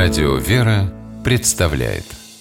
Радио «Вера» представляет.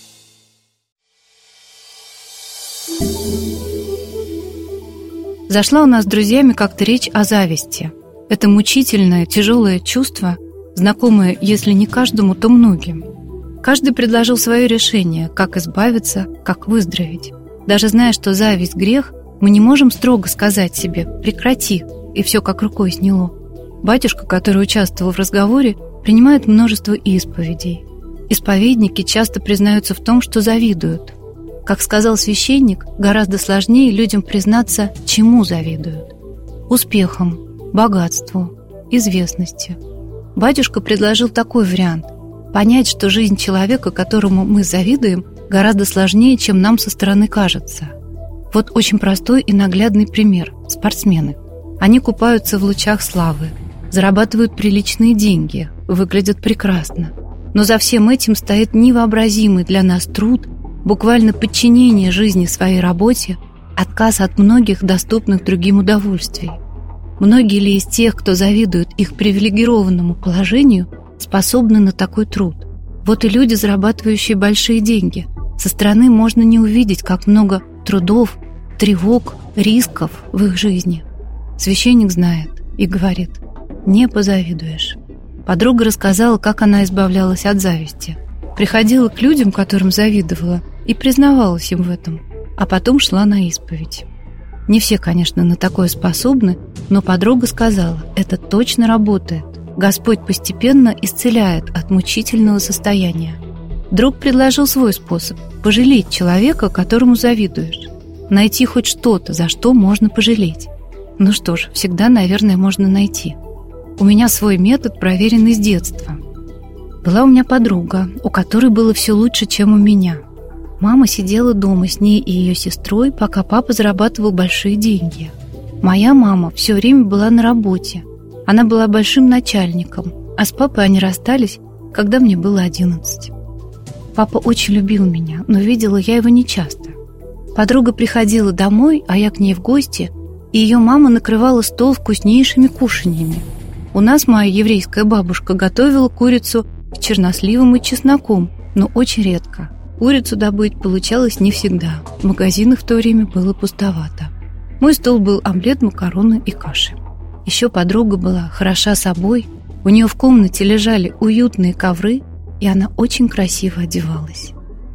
Зашла у нас с друзьями как-то речь о зависти. Это мучительное, тяжелое чувство, знакомое, если не каждому, то многим. Каждый предложил свое решение, как избавиться, как выздороветь. Даже зная, что зависть – грех, мы не можем строго сказать себе «прекрати», и все как рукой сняло. Батюшка, который участвовал в разговоре, принимает множество исповедей. Исповедники часто признаются в том, что завидуют. Как сказал священник, гораздо сложнее людям признаться, чему завидуют. Успехам, богатству, известности. Батюшка предложил такой вариант – понять, что жизнь человека, которому мы завидуем, гораздо сложнее, чем нам со стороны кажется. Вот очень простой и наглядный пример – спортсмены. Они купаются в лучах славы, зарабатывают приличные деньги, выглядят прекрасно. Но за всем этим стоит невообразимый для нас труд, буквально подчинение жизни своей работе, отказ от многих доступных другим удовольствий. Многие ли из тех, кто завидует их привилегированному положению, способны на такой труд? Вот и люди, зарабатывающие большие деньги. Со стороны можно не увидеть, как много трудов, тревог, рисков в их жизни. Священник знает и говорит: не позавидуешь. Подруга рассказала, как она избавлялась от зависти. Приходила к людям, которым завидовала, и признавалась им в этом, а потом шла на исповедь. Не все, конечно, на такое способны, но подруга сказала: это точно работает. Господь постепенно исцеляет от мучительного состояния. Друг предложил свой способ – пожалеть человека, которому завидуешь. Найти хоть что-то, за что можно пожалеть. Ну что ж, всегда, наверное, можно найти. У меня свой метод, проверенный с детства. Была у меня подруга, у которой было все лучше, чем у меня. Мама сидела дома с ней и ее сестрой, пока папа зарабатывал большие деньги. Моя мама все время была на работе. Она была большим начальником, а с папой они расстались, когда мне было 11. Папа очень любил меня, но видела я его нечасто. Подруга приходила домой, а я к ней в гости, и ее мама накрывала стол вкуснейшими кушаньями. У нас моя еврейская бабушка готовила курицу с черносливом и чесноком, но очень редко. Курицу добыть получалось не всегда. В магазинах в то время было пустовато. Мой стол был омлет, макароны и каши. Еще подруга была хороша собой. У нее в комнате лежали уютные ковры, и она очень красиво одевалась.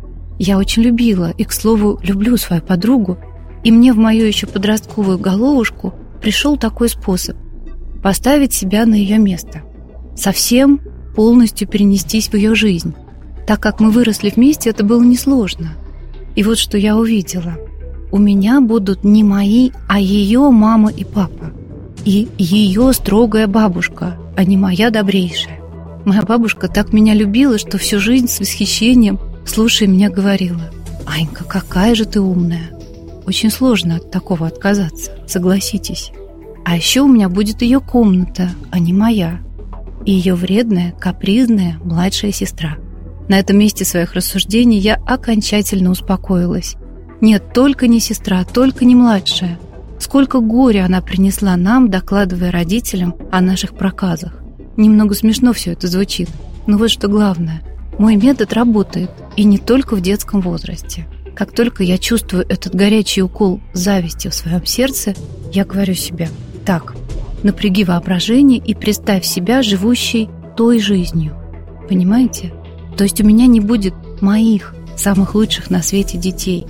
Я очень любила и, к слову, люблю свою подругу, и мне в мою еще подростковую головушку пришел такой способ – поставить себя на ее место, совсем полностью перенестись в ее жизнь. Так как мы выросли вместе, это было несложно. И вот что я увидела. У меня будут не мои, а ее мама и папа. И ее строгая бабушка, а не моя добрейшая. Моя бабушка так меня любила, что всю жизнь с восхищением, слушая меня, говорила: «Анька, какая же ты умная!» Очень сложно от такого отказаться, согласитесь. А еще у меня будет ее комната, а не моя. И ее вредная, капризная младшая сестра. На этом месте своих рассуждений я окончательно успокоилась. Нет, только не сестра, только не младшая. Сколько горя она принесла нам, докладывая родителям о наших проказах. Немного смешно все это звучит, но вот что главное. Мой метод работает, и не только в детском возрасте. Как только я чувствую этот горячий укол зависти в своем сердце, я говорю себе: так, напряги воображение и представь себя живущей той жизнью. Понимаете? То есть у меня не будет моих самых лучших на свете детей,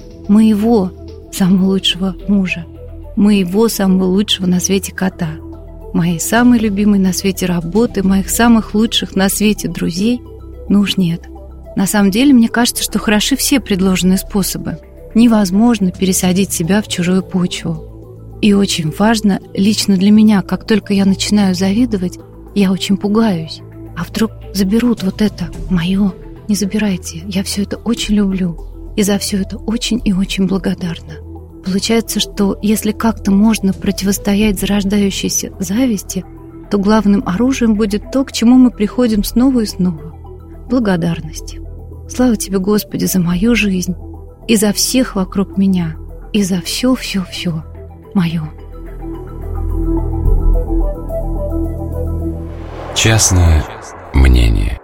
моего самого лучшего мужа, моего самого лучшего на свете кота, моей самой любимой на свете работы, моих самых лучших на свете друзей. Ну уж нет. На самом деле, мне кажется, что хороши все предложенные способы. Невозможно пересадить себя в чужую почву. И очень важно, лично для меня, как только я начинаю завидовать, я очень пугаюсь. А вдруг заберут вот это мое? Не забирайте, я все это очень люблю. И за все это очень и очень благодарна. Получается, что если как-то можно противостоять зарождающейся зависти, то главным оружием будет то, к чему мы приходим снова и снова. Благодарность. Слава тебе, Господи, за мою жизнь и за всех вокруг меня, и за все-все-все мое. Частное мнение.